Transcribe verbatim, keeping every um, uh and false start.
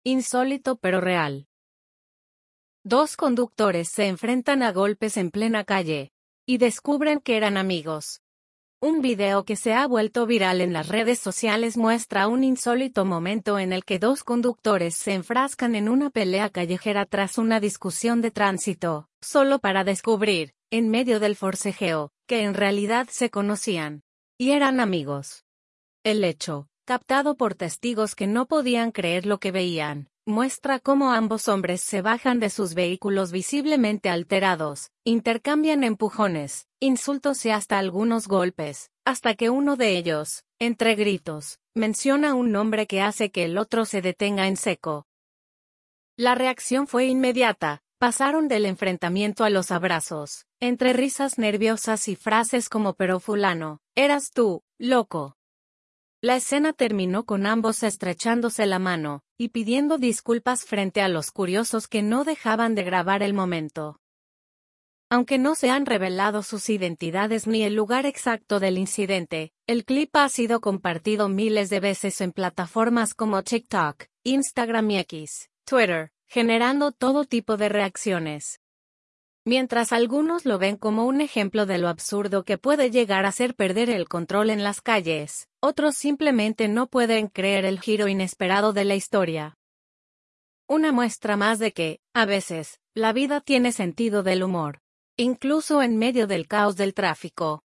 Insólito pero real. Dos conductores se enfrentan a golpes en plena calle y descubren que eran amigos. Un video que se ha vuelto viral en las redes sociales muestra un insólito momento en el que dos conductores se enfrascan en una pelea callejera tras una discusión de tránsito, solo para descubrir, en medio del forcejeo, que en realidad se conocían y eran amigos. El hecho, captado por testigos que no podían creer lo que veían, muestra cómo ambos hombres se bajan de sus vehículos visiblemente alterados, intercambian empujones, insultos y hasta algunos golpes, hasta que uno de ellos, entre gritos, menciona un nombre que hace que el otro se detenga en seco. La reacción fue inmediata, pasaron del enfrentamiento a los abrazos, entre risas nerviosas y frases como «pero fulano, eras tú, loco». La escena terminó con ambos estrechándose la mano y pidiendo disculpas frente a los curiosos que no dejaban de grabar el momento. Aunque no se han revelado sus identidades ni el lugar exacto del incidente, el clip ha sido compartido miles de veces en plataformas como TikTok, Instagram y X, Twitter, generando todo tipo de reacciones. Mientras algunos lo ven como un ejemplo de lo absurdo que puede llegar a hacer perder el control en las calles, otros simplemente no pueden creer el giro inesperado de la historia. Una muestra más de que, a veces, la vida tiene sentido del humor, incluso en medio del caos del tráfico.